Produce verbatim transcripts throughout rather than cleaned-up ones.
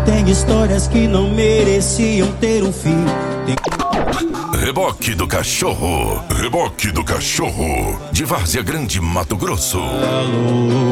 Tem histórias que não mereciam ter um fim. Tem... Reboque do Cachorro, Reboque do Cachorro, de Várzea Grande, Mato Grosso. Alô,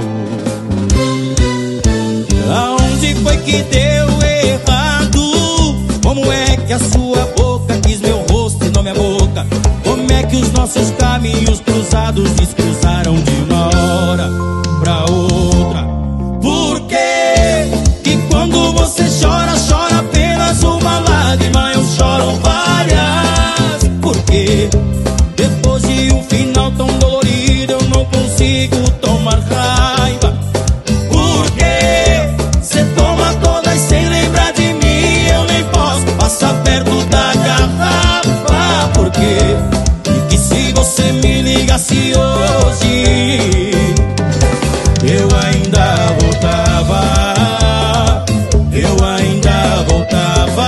aonde foi que deu errado? Como é que a sua boca quis meu rosto e não minha boca? Como é que os nossos caminhos cruzados descruzaram de uma hora pra outra? Por quê? Que quando você chora, chora apenas uma lágrima, eu choro várias. Por quê? Depois de um final tão dolorido, eu não consigo tomar raiva. Por quê? Você toma todas sem lembrar de mim, eu nem posso passar perto da garrafa. Por quê? E que se você me ligasse hoje, eu ainda voltava, eu ainda voltava,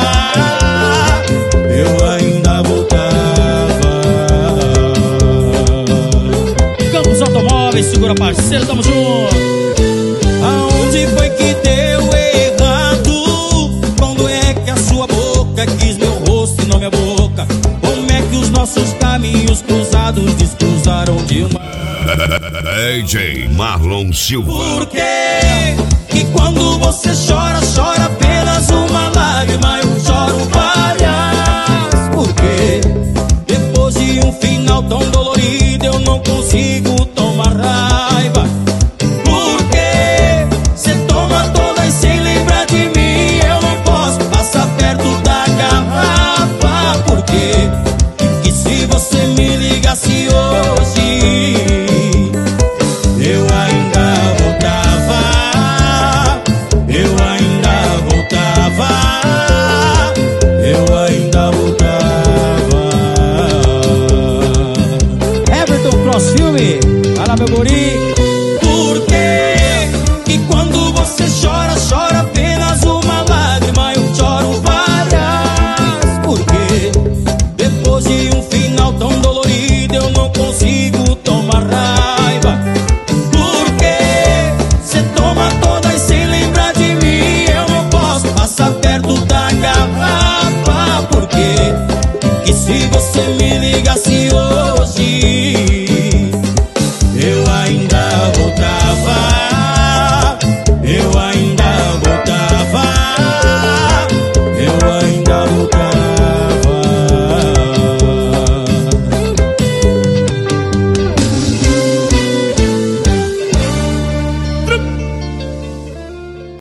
eu ainda voltava. Campos Automóveis, segura parceiro, tamo junto. Aonde foi que deu errado? Quando é que a sua boca quis meu rosto e não minha boca? Como é que os nossos caminhos cruzados descruzaram de uma... D J Marlon Silva. Por quê? Que quando você chora, chora